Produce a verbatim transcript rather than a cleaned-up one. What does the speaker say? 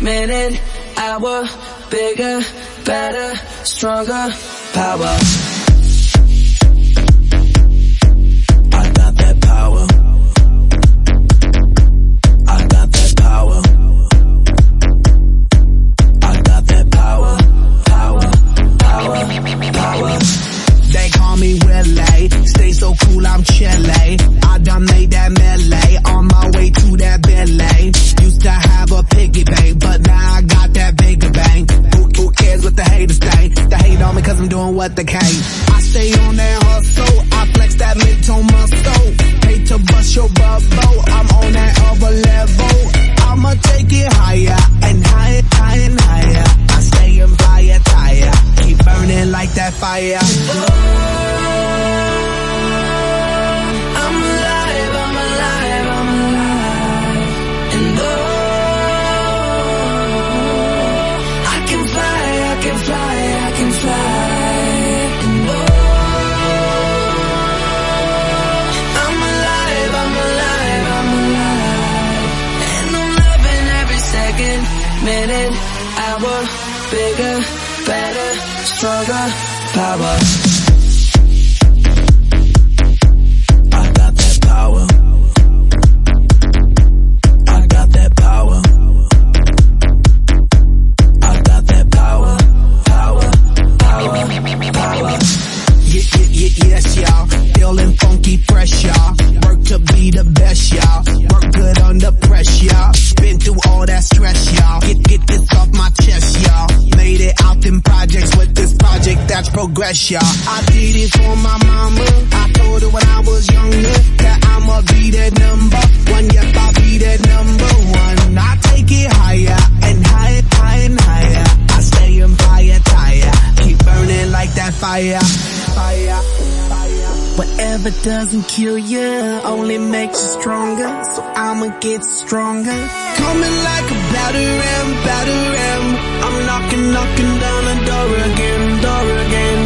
minute, hour, bigger, better, stronger, power. I got that power. I got that power. I got that power. Power, power, power. They call me Willie, stay so cool, I'm chilly. I done made that melee, on my way to that Billy. Used to have a piggy bank, but now I got that bigger bank. Who, who cares what the haters think? They hate on me cause I'm doing what they can. I stay on that hustle, I flex that mid-tone muscle. Hate to bust your bubble, I'm on that other level. I'ma take it higher, and higher, higher, and higher. I stay in fire, tire, keep burning like that fire. Minute, hour, bigger, better, stronger, power. I got that power. I got that power. I got that power. Power, power, power. Yeah, yeah, yeah, yes, y'all. Feeling funky, fresh, y'all. Work to be the best, y'all. Work good under pressure, y'all. Been through all that stress, y'all. Get, get this off my chest, y'all. Made it out in projects with this project, that's progress, y'all. I did it for my mama. I told her when I was younger that I'ma be that number one. Yep, I'll be that number one. I take it higher and higher, higher and higher. I stay in fire, tire. Keep burning like that fire. Fire, fire. Whatever doesn't kill you only makes you stronger, so I'ma get stronger. Coming like a battering, battering. I'm knocking, knocking down the door again, door again.